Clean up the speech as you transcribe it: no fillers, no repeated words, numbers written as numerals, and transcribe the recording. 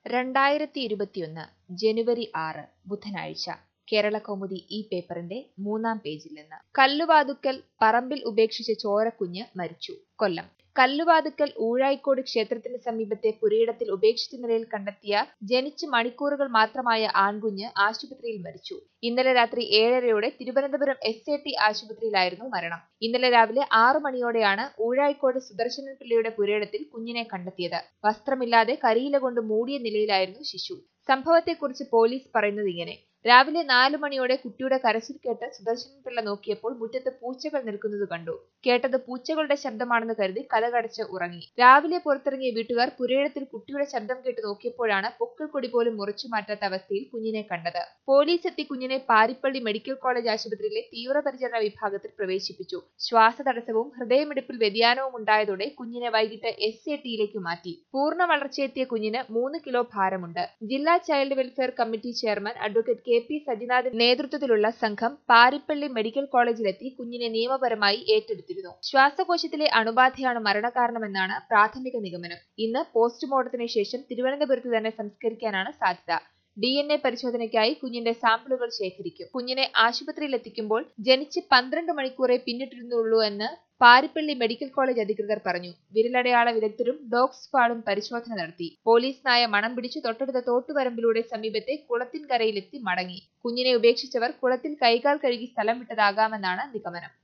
2021 ജനുവരി 6 ബുധനാഴ്ച കേരളകൗമുദി ഈ പേപ്പറിന്റെ 3-ാം പേജിൽ നിന്ന്. കല്ലുവാതുക്കൽ പറമ്പിൽ ഉപേക്ഷിച്ച ചോരക്കുഞ്ഞ് മരിച്ചു. കൊല്ലം. കല്ലുവാതുക്കൽ ഊഴായിക്കോട് ക്ഷേത്രത്തിന് സമീപത്തെ പുരയിടത്തിൽ ഉപേക്ഷിച്ച നിലയിൽ കണ്ടെത്തിയ ജനിച്ച് മണിക്കൂറുകൾ മാത്രമായ ആൺകുഞ്ഞ് ആശുപത്രിയിൽ മരിച്ചു. ഇന്നലെ രാത്രി 7:30-യോടെ തിരുവനന്തപുരം SAT ആശുപത്രിയിലായിരുന്നു മരണം. ഇന്നലെ രാവിലെ 6 മണിയോടെയാണ് ഊഴായിക്കോട് സുദർശനൻ പിള്ളയുടെ പുരയിടത്തിൽ കുഞ്ഞിനെ കണ്ടെത്തിയത്. വസ്ത്രമില്ലാതെ കരിയില കൊണ്ട് മൂടിയ നിലയിലായിരുന്നു ശിശു. സംഭവത്തെക്കുറിച്ച് പോലീസ് പറയുന്നത് ഇങ്ങനെ: രാവിലെ 4 മണിയോടെ കുട്ടിയുടെ കരച്ചിൽ കേട്ട് സുദർശനൻ പിള്ള നോക്കിയപ്പോൾ മുറ്റത്ത് പൂച്ചകൾ നിൽക്കുന്നത് കണ്ടു. കേട്ടത് പൂച്ചകളുടെ ശബ്ദമാണെന്ന് കരുതി കതകടച്ച് ഉറങ്ങി. രാവിലെ പുറത്തിറങ്ങിയ വീട്ടുകാർ പുരയിടത്തിൽ കുട്ടിയുടെ ശബ്ദം കേട്ട് നോക്കിയപ്പോഴാണ് പൊക്കിൾ കൊടി പോലും മുറിച്ചു മാറ്റാത്ത അവസ്ഥയിൽ കുഞ്ഞിനെ കണ്ടത്. പോലീസ് എത്തി കുഞ്ഞിനെ പാരിപ്പള്ളി മെഡിക്കൽ കോളേജ് ആശുപത്രിയിലെ തീവ്രപരിചരണ വിഭാഗത്തിൽ പ്രവേശിപ്പിച്ചു. ശ്വാസതടസ്സവും ഹൃദയമിടിപ്പിൽ വ്യതിയാനവും ഉണ്ടായതോടെ കുഞ്ഞിനെ വൈകിട്ട് SAT-യിലേക്ക് മാറ്റി. പൂർണ്ണ വളർച്ചയെത്തിയ കുഞ്ഞിന് 3 കിലോ ഭാരമുണ്ട്. ജില്ലാ child welfare committee chairman advocate KP സജിനാഥിന്റെ നേതൃത്വത്തിലുള്ള സംഘം പാരിപ്പള്ളി മെഡിക്കൽ കോളേജിലെത്തി കുഞ്ഞിനെ നിയമപരമായി ഏറ്റെടുത്തിരുന്നു. ശ്വാസകോശത്തിലെ അണുബാധയാണ് മരണകാരണമെന്നാണ് പ്രാഥമിക നിഗമനം. ഇന്ന് പോസ്റ്റ്മോർട്ടത്തിന് ശേഷം തിരുവനന്തപുരത്ത് തന്നെ സംസ്കരിക്കാനാണ് സാധ്യത. DNA പരിശോധനയ്ക്കായി കുഞ്ഞിന്റെ സാമ്പിളുകൾ ശേഖരിക്കും. കുഞ്ഞിനെ ആശുപത്രിയിലെത്തിക്കുമ്പോൾ ജനിച്ച് 12 മണിക്കൂറേ പിന്നിട്ടിരുന്നുള്ളൂ എന്ന് പാരിപ്പള്ളി മെഡിക്കൽ കോളേജ് അധികൃതർ പറഞ്ഞു. വിരലടയാള വിദഗ്ധരും ഡോഗ് സ്ക്വാഡും പരിശോധന നടത്തി. പോലീസ് നായ മണം പിടിച്ച് തൊട്ടടുത്ത തോട്ടുവരമ്പിലൂടെ സമീപത്തെ കുളത്തിൻകരയിലെത്തി മടങ്ങി. കുഞ്ഞിനെ ഉപേക്ഷിച്ചവർ കുളത്തിൽ കൈകാൽ കഴുകി സ്ഥലം വിട്ടതാകാമെന്നാണ് നിഗമനം.